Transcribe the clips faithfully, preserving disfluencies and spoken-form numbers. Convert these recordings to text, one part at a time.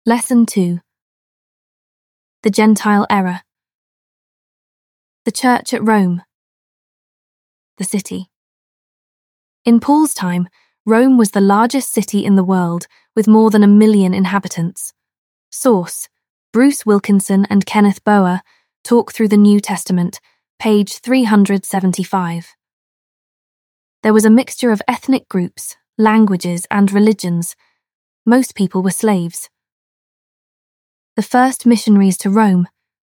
Lesson two. The Gentile Error. The Church at Rome. The city. In Paul's time, Rome was the largest city in the world, with more than a million inhabitants. Source: Bruce Wilkinson and Kenneth Boer, Talk Through the New Testament, page three hundred seventy-five. There was a mixture of ethnic groups, languages, and religions. Most people were slaves. The first missionaries to Rome.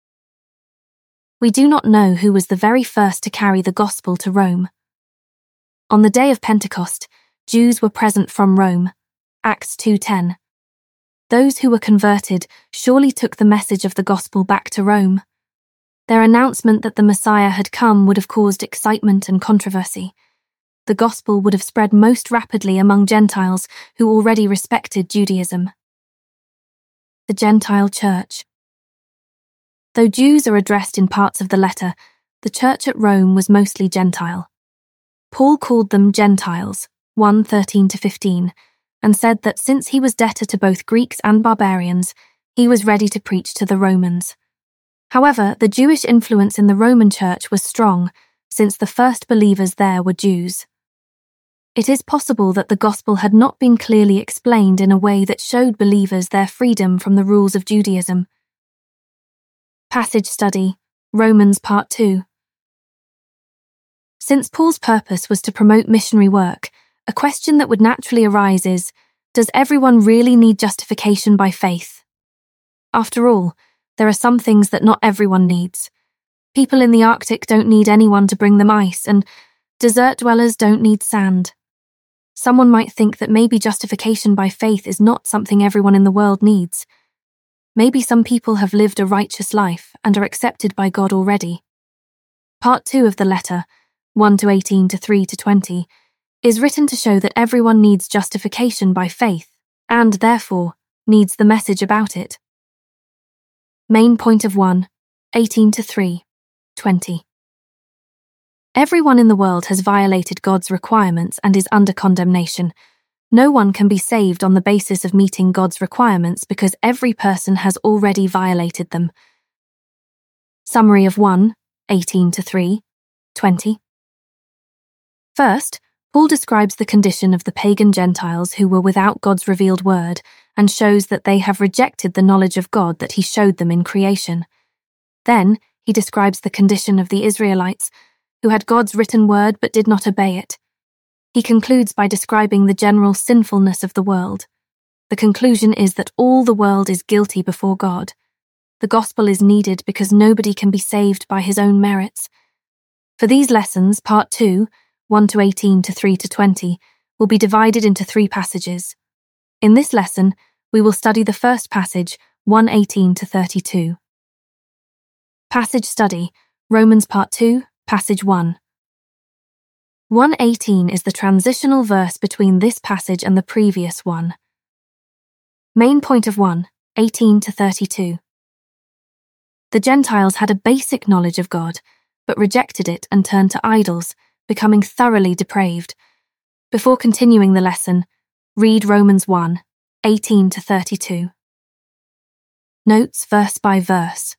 We do not know who was the very first to carry the gospel to Rome. On the day of Pentecost, Jews were present from Rome. Acts two ten. Those who were converted surely took the message of the gospel back to Rome. Their announcement that the Messiah had come would have caused excitement and controversy. The gospel would have spread most rapidly among Gentiles who already respected Judaism. The Gentile Church. Though Jews are addressed in parts of the letter, the church at Rome was mostly Gentile. Paul called them Gentiles, one thirteen to fifteen, and said that since he was debtor to both Greeks and barbarians, he was ready to preach to the Romans. However, the Jewish influence in the Roman church was strong, since the first believers there were Jews. It is possible that the gospel had not been clearly explained in a way that showed believers their freedom from the rules of Judaism. Passage Study, Romans Part two. Since Paul's purpose was to promote missionary work, a question that would naturally arise is, does everyone really need justification by faith? After all, there are some things that not everyone needs. People in the Arctic don't need anyone to bring them ice, and desert dwellers don't need sand. Someone might think that maybe justification by faith is not something everyone in the world needs. Maybe some people have lived a righteous life and are accepted by God already. Part two of the letter, one to eighteen to three to twenty, is written to show that everyone needs justification by faith, and therefore needs the message about it. Main point of one, eighteen to three, twenty. Everyone in the world has violated God's requirements and is under condemnation. No one can be saved on the basis of meeting God's requirements because every person has already violated them. Summary of one, eighteen to three, twenty. First, Paul describes the condition of the pagan Gentiles who were without God's revealed word and shows that they have rejected the knowledge of God that he showed them in creation. Then, he describes the condition of the Israelites who had God's written word but did not obey it. He concludes by describing the general sinfulness of the world. The conclusion is that all the world is guilty before God. The gospel is needed because nobody can be saved by his own merits. For these lessons, part two, one to eighteen to three to twenty, will be divided into three passages. In this lesson, we will study the first passage, one eighteen to thirty-two. Passage Study, Romans Part two, Passage one. one eighteen is the transitional verse between this passage and the previous one. Main point of one, eighteen to thirty-two. The Gentiles had a basic knowledge of God, but rejected it and turned to idols, becoming thoroughly depraved. Before continuing the lesson, read Romans one, eighteen to thirty-two. Notes verse by verse.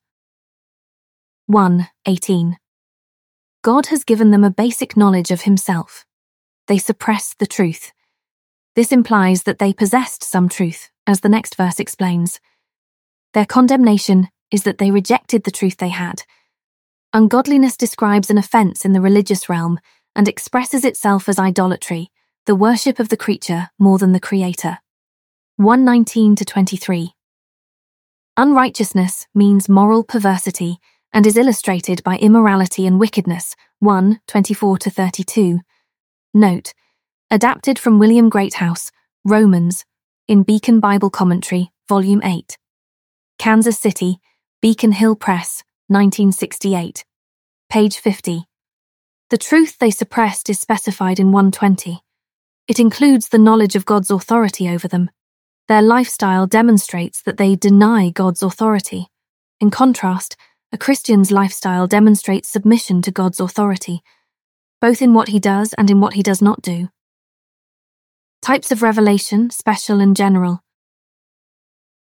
one eighteen. God has given them a basic knowledge of himself. They suppress the truth. This implies that they possessed some truth, as the next verse explains. Their condemnation is that they rejected the truth they had. Ungodliness describes an offense in the religious realm and expresses itself as idolatry, the worship of the creature more than the Creator. one nineteen to twenty-three. Unrighteousness means moral perversity and is illustrated by immorality and wickedness, one twenty-four to thirty-two. Note, adapted from William Greathouse, Romans, in Beacon Bible Commentary, Volume eight. Kansas City, Beacon Hill Press, nineteen sixty-eight. Page fifty. The truth they suppressed is specified in one twenty. It includes the knowledge of God's authority over them. Their lifestyle demonstrates that they deny God's authority. In contrast, a Christian's lifestyle demonstrates submission to God's authority, both in what he does and in what he does not do. Types of revelation, special and general.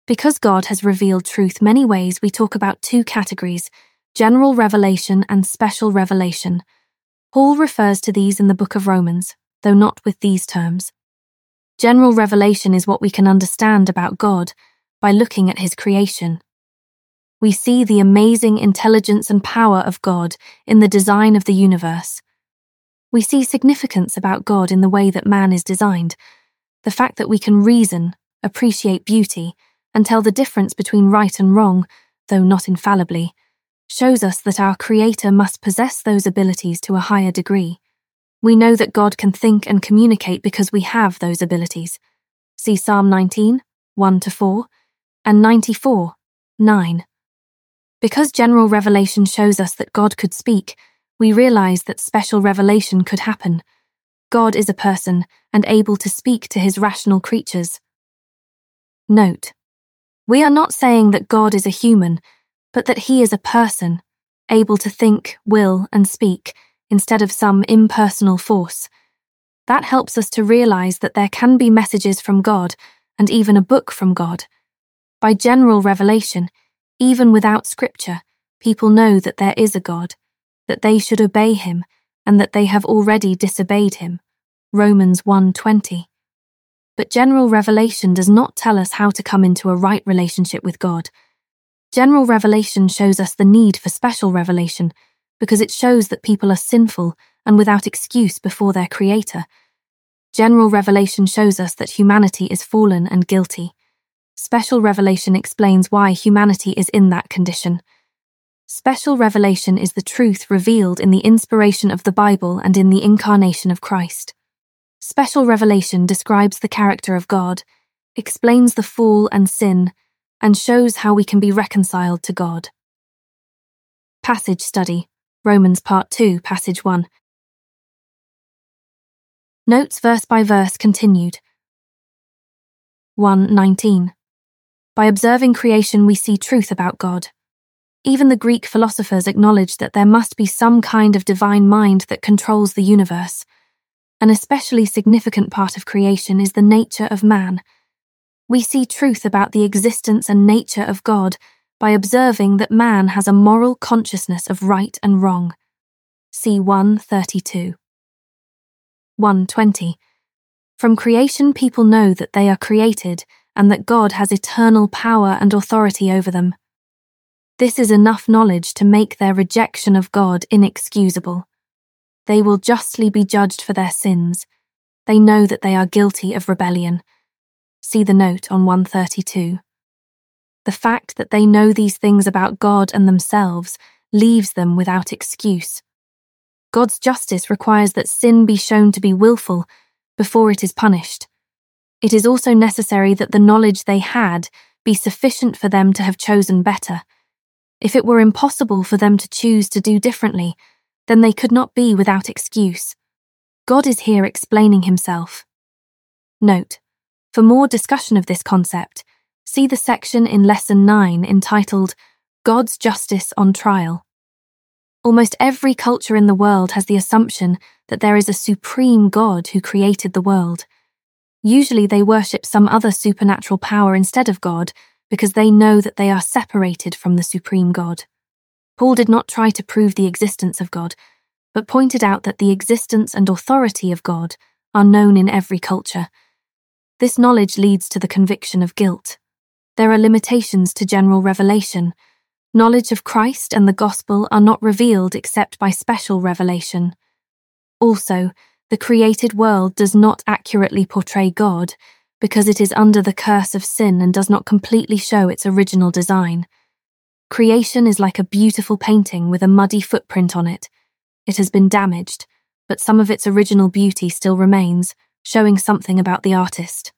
Because God has revealed truth many ways, we talk about two categories, general revelation and special revelation. Paul refers to these in the book of Romans, though not with these terms. General revelation is what we can understand about God by looking at his creation. We see the amazing intelligence and power of God in the design of the universe. We see significance about God in the way that man is designed, the fact that we can reason, appreciate beauty, and tell the difference between right and wrong, though not infallibly, shows us that our Creator must possess those abilities to a higher degree. We know that God can think and communicate because we have those abilities. See Psalm nineteen, one to four, and ninety-four, nine. Because general revelation shows us that God could speak, we realize that special revelation could happen. God is a person and able to speak to his rational creatures. Note: we are not saying that God is a human, but that he is a person, able to think, will, and speak, instead of some impersonal force. That helps us to realize that there can be messages from God, and even a book from God. By general revelation, even without scripture, people know that there is a God, that they should obey him, and that they have already disobeyed him. Romans one twenty. But general revelation does not tell us how to come into a right relationship with God. General revelation shows us the need for special revelation because it shows that people are sinful and without excuse before their Creator. General revelation shows us that humanity is fallen and guilty. Special revelation explains why humanity is in that condition. Special revelation is the truth revealed in the inspiration of the Bible and in the incarnation of Christ. Special revelation describes the character of God, explains the fall and sin, and shows how we can be reconciled to God. Passage study, Romans Part two, Passage one. Notes verse by verse continued. one nineteen. By observing creation we see truth about God. Even the Greek philosophers acknowledged that there must be some kind of divine mind that controls the universe. An especially significant part of creation is the nature of man. We see truth about the existence and nature of God by observing that man has a moral consciousness of right and wrong. See one thirty-two. one twenty. From creation people know that they are created and that God has eternal power and authority over them. This is enough knowledge to make their rejection of God inexcusable. They will justly be judged for their sins. They know that they are guilty of rebellion. See the note on one thirty-two. The fact that they know these things about God and themselves leaves them without excuse. God's justice requires that sin be shown to be willful before it is punished. It is also necessary that the knowledge they had be sufficient for them to have chosen better. If it were impossible for them to choose to do differently, then they could not be without excuse. God is here explaining himself. Note: for more discussion of this concept, see the section in Lesson nine entitled God's Justice on Trial. Almost every culture in the world has the assumption that there is a supreme God who created the world. Usually they worship some other supernatural power instead of God because they know that they are separated from the supreme God. Paul did not try to prove the existence of God, but pointed out that the existence and authority of God are known in every culture. This knowledge leads to the conviction of guilt. There are limitations to general revelation. Knowledge of Christ and the gospel are not revealed except by special revelation. Also, the created world does not accurately portray God because it is under the curse of sin and does not completely show its original design. Creation is like a beautiful painting with a muddy footprint on it. It has been damaged, but some of its original beauty still remains, showing something about the artist.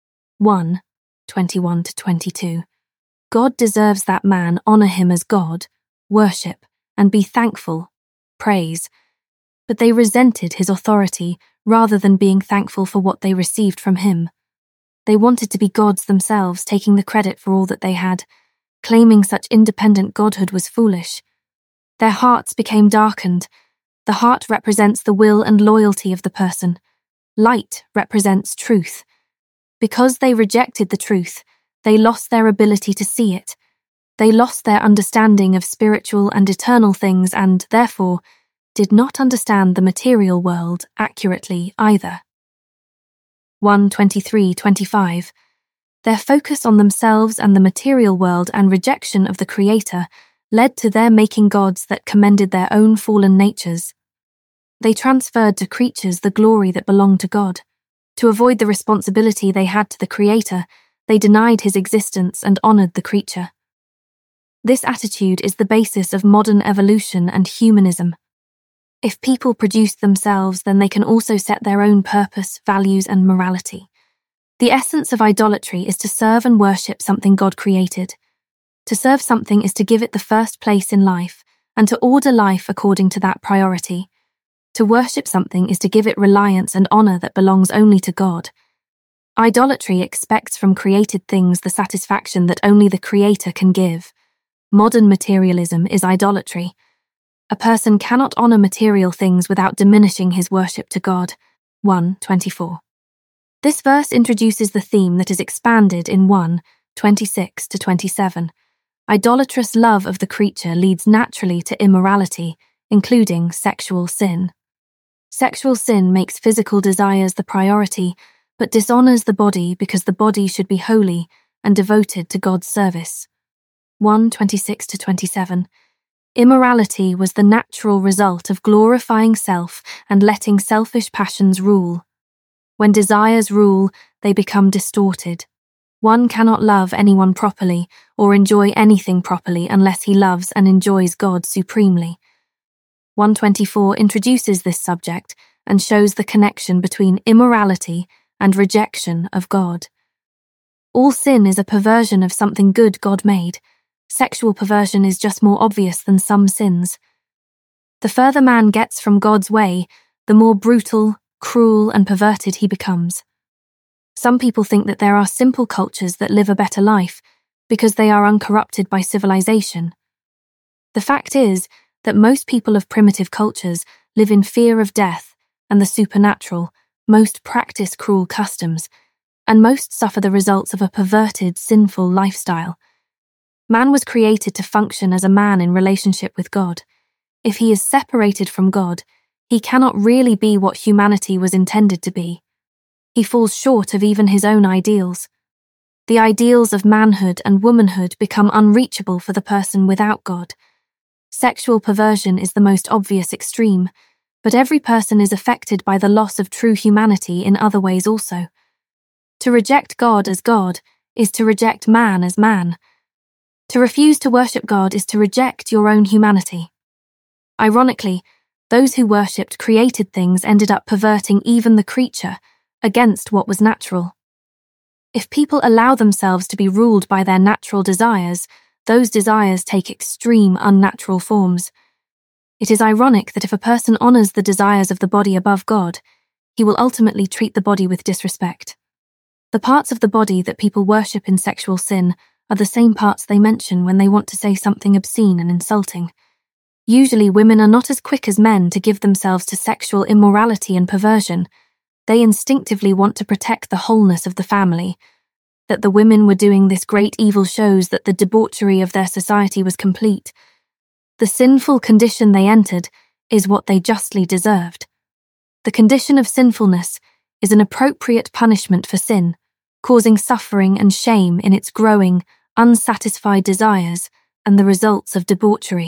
one twenty-one to twenty-two. God deserves that man honor him as God, worship, and be thankful, praise. But they resented his authority rather than being thankful for what they received from him. They wanted to be gods themselves, taking the credit for all that they had. Claiming such independent godhood was foolish. Their hearts became darkened. The heart represents the will and loyalty of the person. Light represents truth. Because they rejected the truth, they lost their ability to see it. They lost their understanding of spiritual and eternal things and, therefore, did not understand the material world accurately either. First twenty-three twenty-five. Their focus on themselves and the material world and rejection of the Creator led to their making gods that commended their own fallen natures. They transferred to creatures the glory that belonged to God. To avoid the responsibility they had to the Creator, they denied his existence and honored the creature. This attitude is the basis of modern evolution and humanism. If people produce themselves, then they can also set their own purpose, values, and morality. The essence of idolatry is to serve and worship something God created. To serve something is to give it the first place in life, and to order life according to that priority. To worship something is to give it reliance and honor that belongs only to God. Idolatry expects from created things the satisfaction that only the Creator can give. Modern materialism is idolatry. A person cannot honor material things without diminishing his worship to God. First twenty-four. This verse introduces the theme that is expanded in First twenty-six to twenty-seven. Idolatrous love of the creature leads naturally to immorality, including sexual sin. Sexual sin makes physical desires the priority, but dishonors the body because the body should be holy and devoted to God's service. First twenty-six to twenty-seven. Immorality was the natural result of glorifying self and letting selfish passions rule. When desires rule, they become distorted. One cannot love anyone properly or enjoy anything properly unless he loves and enjoys God supremely. First twenty-four introduces this subject and shows the connection between immorality and rejection of God. All sin is a perversion of something good God made. Sexual perversion is just more obvious than some sins. The further man gets from God's way, the more brutal, cruel, and perverted he becomes. Some people think that there are simple cultures that live a better life because they are uncorrupted by civilization. The fact is that most people of primitive cultures live in fear of death and the supernatural, most practice cruel customs, and most suffer the results of a perverted, sinful lifestyle. Man was created to function as a man in relationship with God. If he is separated from God, he cannot really be what humanity was intended to be. He falls short of even his own ideals. The ideals of manhood and womanhood become unreachable for the person without God. Sexual perversion is the most obvious extreme, but every person is affected by the loss of true humanity in other ways also. To reject God as God is to reject man as man. To refuse to worship God is to reject your own humanity. Ironically, those who worshipped created things ended up perverting even the creature against what was natural. If people allow themselves to be ruled by their natural desires, those desires take extreme unnatural forms. It is ironic that if a person honors the desires of the body above God, he will ultimately treat the body with disrespect. The parts of the body that people worship in sexual sin are the same parts they mention when they want to say something obscene and insulting. Usually women are not as quick as men to give themselves to sexual immorality and perversion. They instinctively want to protect the wholeness of the family. That the women were doing this great evil shows that the debauchery of their society was complete. The sinful condition they entered is what they justly deserved. The condition of sinfulness is an appropriate punishment for sin, causing suffering and shame in its growing, unsatisfied desires and the results of debauchery.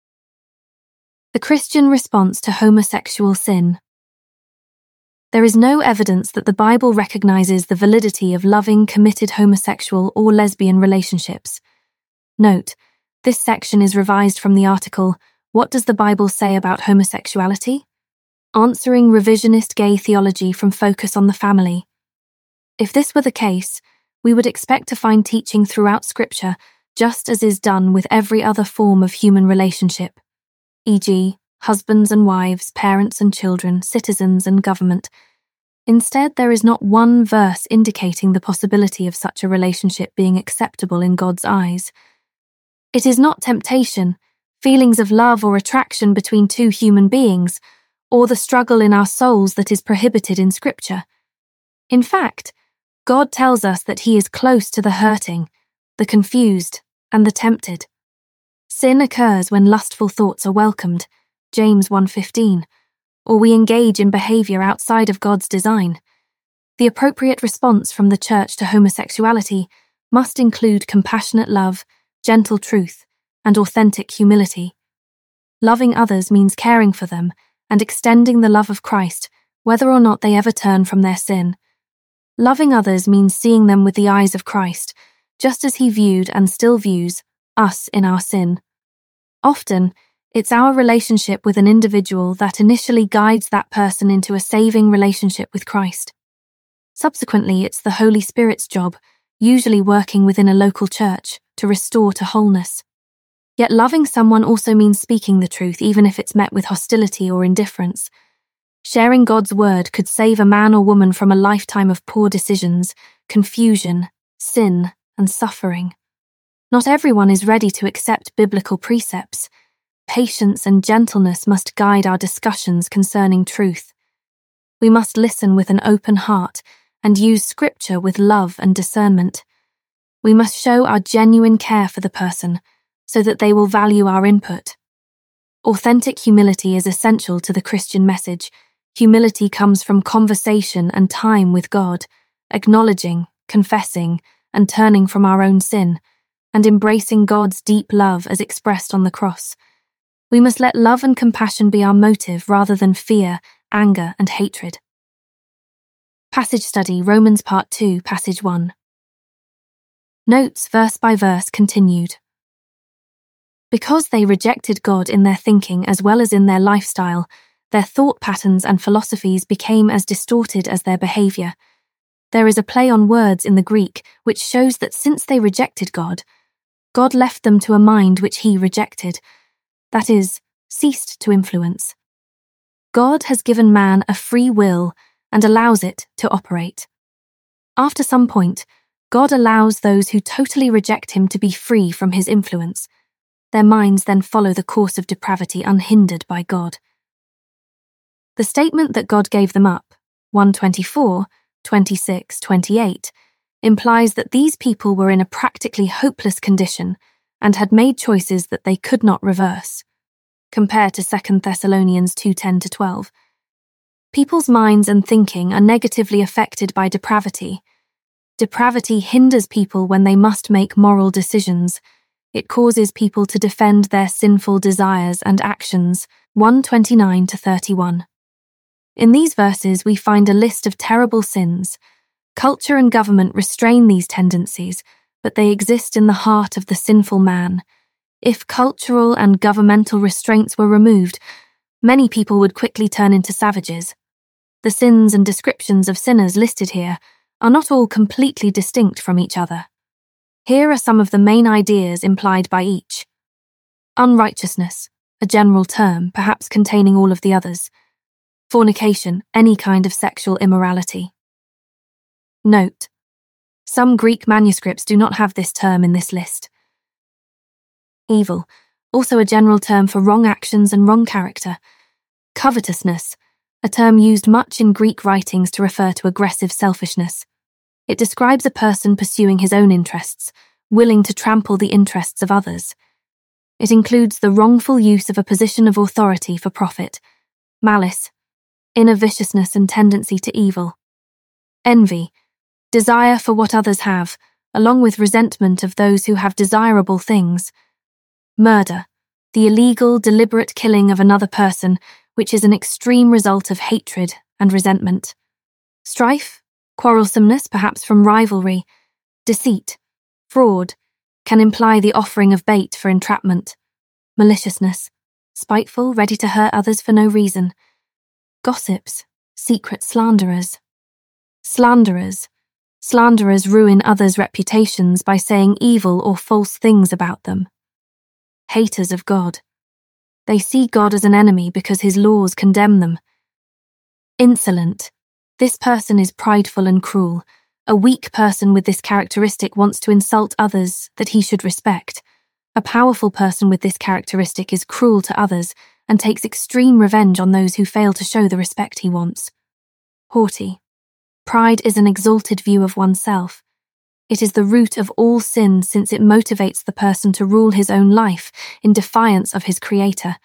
The Christian response to homosexual sin. There is no evidence that the Bible recognizes the validity of loving, committed homosexual or lesbian relationships. Note, this section is revised from the article, What Does the Bible Say About Homosexuality? Answering revisionist gay theology from Focus on the Family. If this were the case, we would expect to find teaching throughout Scripture, just as is done with every other form of human relationship, for example, husbands and wives, parents and children, citizens and government. Instead, there is not one verse indicating the possibility of such a relationship being acceptable in God's eyes. It is not temptation, feelings of love or attraction between two human beings, or the struggle in our souls that is prohibited in Scripture. In fact, God tells us that He is close to the hurting, the confused, and the tempted. Sin occurs when lustful thoughts are welcomed, James one fifteen, or we engage in behavior outside of God's design. The appropriate response from the church to homosexuality must include compassionate love, gentle truth, and authentic humility. Loving others means caring for them and extending the love of Christ, whether or not they ever turn from their sin. Loving others means seeing them with the eyes of Christ, just as He viewed and still views us in our sin. Often, it's our relationship with an individual that initially guides that person into a saving relationship with Christ. Subsequently, it's the Holy Spirit's job, usually working within a local church, to restore to wholeness. Yet loving someone also means speaking the truth, even if it's met with hostility or indifference. Sharing God's word could save a man or woman from a lifetime of poor decisions, confusion, sin, and suffering. Not everyone is ready to accept biblical precepts. Patience and gentleness must guide our discussions concerning truth. We must listen with an open heart and use Scripture with love and discernment. We must show our genuine care for the person so that they will value our input. Authentic humility is essential to the Christian message. Humility comes from conversation and time with God, acknowledging, confessing, and turning from our own sin, and embracing God's deep love as expressed on the cross. We must let love and compassion be our motive rather than fear, anger, and hatred. Passage study, Romans Part two, Passage one. Notes verse by verse continued. Because they rejected God in their thinking as well as in their lifestyle, their thought patterns and philosophies became as distorted as their behavior. There is a play on words in the Greek which shows that since they rejected God, God left them to a mind which He rejected, that is, ceased to influence. God has given man a free will and allows it to operate. After some point, God allows those who totally reject Him to be free from His influence. Their minds then follow the course of depravity unhindered by God. The statement that God gave them up, one twenty-four, twenty-six, twenty-eight, implies that these people were in a practically hopeless condition and had made choices that they could not reverse. Compare to Second Thessalonians two ten to twelve. People's minds and thinking are negatively affected by depravity. Depravity hinders people when they must make moral decisions. It causes people to defend their sinful desires and actions. one twenty-nine to thirty-one. In these verses, we find a list of terrible sins. Culture and government restrain these tendencies, but they exist in the heart of the sinful man. If cultural and governmental restraints were removed, many people would quickly turn into savages. The sins and descriptions of sinners listed here are not all completely distinct from each other. Here are some of the main ideas implied by each. Unrighteousness, a general term, perhaps containing all of the others. Fornication, any kind of sexual immorality. Note: some Greek manuscripts do not have this term in this list. Evil, also a general term for wrong actions and wrong character. Covetousness, a term used much in Greek writings to refer to aggressive selfishness. It describes a person pursuing his own interests, willing to trample the interests of others. It includes the wrongful use of a position of authority for profit. Malice, inner viciousness and tendency to evil. Envy, desire for what others have, along with resentment of those who have desirable things. Murder, the illegal, deliberate killing of another person, which is an extreme result of hatred and resentment. Strife, quarrelsomeness, perhaps from rivalry. Deceit, fraud, can imply the offering of bait for entrapment. Maliciousness, spiteful, ready to hurt others for no reason. Gossips, secret slanderers. Slanderers, slanderers ruin others' reputations by saying evil or false things about them. Haters of God, they see God as an enemy because His laws condemn them. Insolent, this person is prideful and cruel. A weak person with this characteristic wants to insult others that he should respect. A powerful person with this characteristic is cruel to others and takes extreme revenge on those who fail to show the respect he wants. Haughty, Pride is an exalted view of oneself. It is the root of all sin since it motivates the person to rule his own life in defiance of his creator.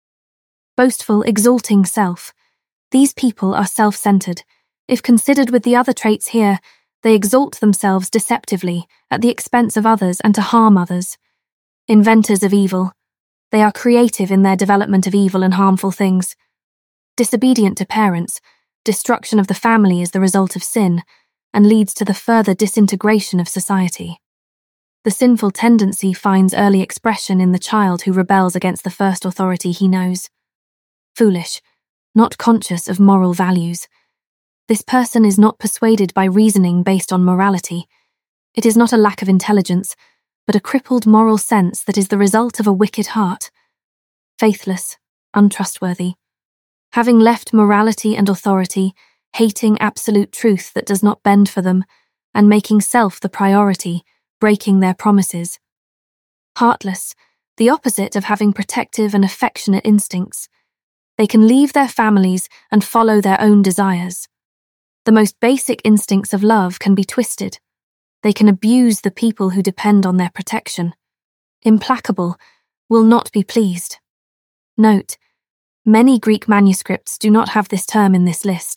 Boastful, exalting self. These people are self-centered. If considered with the other traits here, they exalt themselves deceptively at the expense of others and to harm others. Inventors of evil. They are creative in their development of evil and harmful things. Disobedient to parents, destruction of the family is the result of sin and leads to the further disintegration of society. The sinful tendency finds early expression in the child who rebels against the first authority he knows. Foolish, not conscious of moral values. This person is not persuaded by reasoning based on morality. It is not a lack of intelligence, but a crippled moral sense that is the result of a wicked heart. Faithless, untrustworthy. Having left morality and authority, hating absolute truth that does not bend for them, and making self the priority, breaking their promises. Heartless, the opposite of having protective and affectionate instincts. They can leave their families and follow their own desires. The most basic instincts of love can be twisted. They can abuse the people who depend on their protection. Implacable, will not be pleased. Note, many Greek manuscripts do not have this term in this list.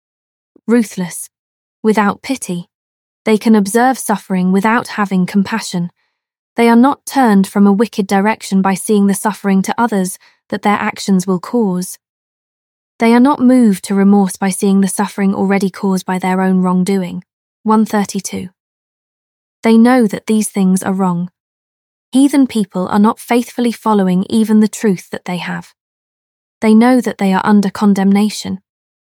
Ruthless, without pity. They can observe suffering without having compassion. They are not turned from a wicked direction by seeing the suffering to others that their actions will cause. They are not moved to remorse by seeing the suffering already caused by their own wrongdoing. one thirty-two. They know that these things are wrong. Heathen people are not faithfully following even the truth that they have. They know that they are under condemnation.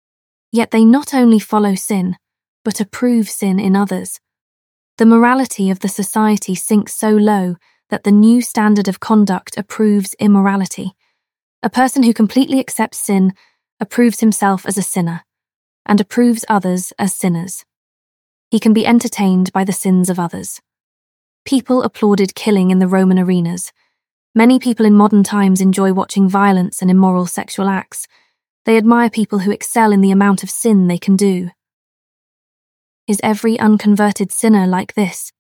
Yet they not only follow sin, but approve sin in others. The morality of the society sinks so low that the new standard of conduct approves immorality. A person who completely accepts sin approves himself as a sinner, and approves others as sinners. He can be entertained by the sins of others. People applauded killing in the Roman arenas. Many people in modern times enjoy watching violence and immoral sexual acts. They admire people who excel in the amount of sin they can do. Is every unconverted sinner like this?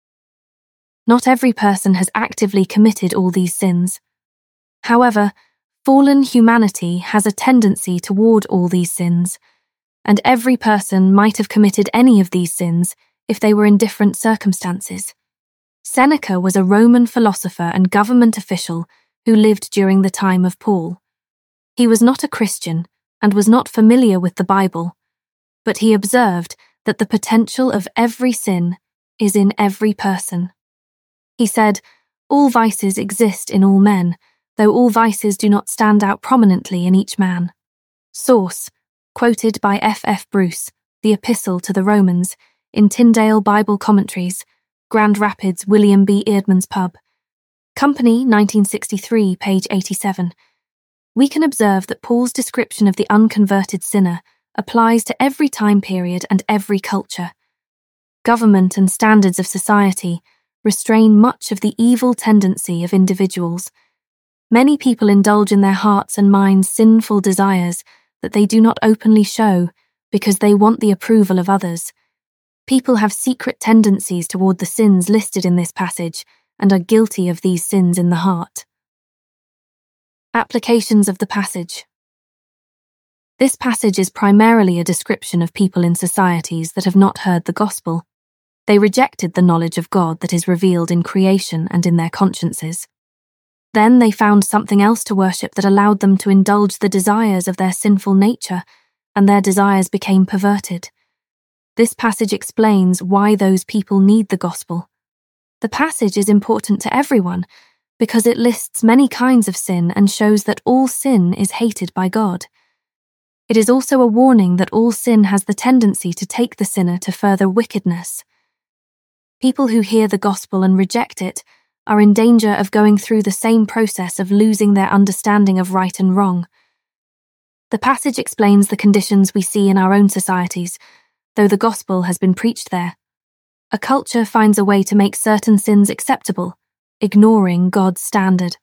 Not every person has actively committed all these sins. However, fallen humanity has a tendency toward all these sins, and every person might have committed any of these sins if they were in different circumstances. Seneca was a Roman philosopher and government official who lived during the time of Paul. He was not a Christian and was not familiar with the Bible, but he observed that the potential of every sin is in every person. He said, "All vices exist in all men, though all vices do not stand out prominently in each man." Source, quoted by F F Bruce, The Epistle to the Romans, in Tyndale Bible Commentaries, Grand Rapids, William B. Eerdmans Pub. Company, nineteen sixty-three, page eighty-seven. We can observe that Paul's description of the unconverted sinner applies to every time period and every culture. Government and standards of society restrain much of the evil tendency of individuals. Many people indulge in their hearts and minds sinful desires that they do not openly show because they want the approval of others. People have secret tendencies toward the sins listed in this passage and are guilty of these sins in the heart. Applications of the passage. This passage is primarily a description of people in societies that have not heard the gospel. They rejected the knowledge of God that is revealed in creation and in their consciences. Then they found something else to worship that allowed them to indulge the desires of their sinful nature, and their desires became perverted. This passage explains why those people need the gospel. The passage is important to everyone because it lists many kinds of sin and shows that all sin is hated by God. It is also a warning that all sin has the tendency to take the sinner to further wickedness. People who hear the gospel and reject it are in danger of going through the same process of losing their understanding of right and wrong. The passage explains the conditions we see in our own societies, though the gospel has been preached there. A culture finds a way to make certain sins acceptable, ignoring God's standard.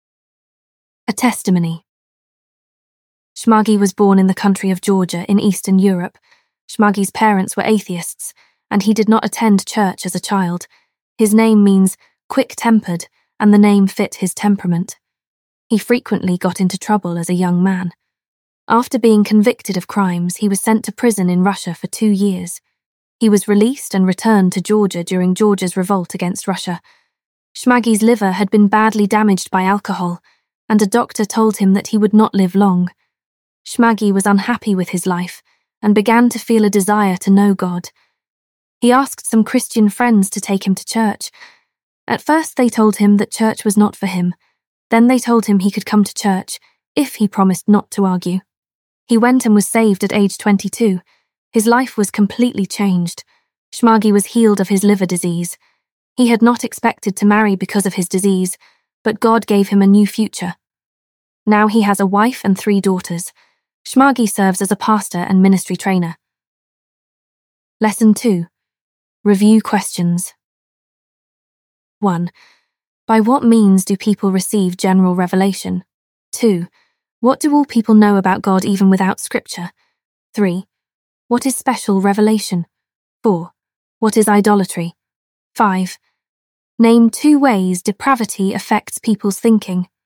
A testimony. Shmagi was born in the country of Georgia in Eastern Europe. Shmaggy's parents were atheists, and he did not attend church as a child. His name means quick-tempered, and the name fit his temperament. He frequently got into trouble as a young man. After being convicted of crimes, he was sent to prison in Russia for two years. He was released and returned to Georgia during Georgia's revolt against Russia. Shmaggy's liver had been badly damaged by alcohol, and a doctor told him that he would not live long. Shmaggy was unhappy with his life and began to feel a desire to know God. He asked some Christian friends to take him to church. At first they told him that church was not for him. Then they told him he could come to church if he promised not to argue. He went and was saved at age twenty-two. His life was completely changed. Shmaggy was healed of his liver disease. He had not expected to marry because of his disease, but God gave him a new future. Now he has a wife and three daughters. Shmaggy serves as a pastor and ministry trainer. Lesson two. Review questions. one. By what means do people receive general revelation? two. What do all people know about God even without scripture? three. What is special revelation? four. What is idolatry? five. Name two ways depravity affects people's thinking.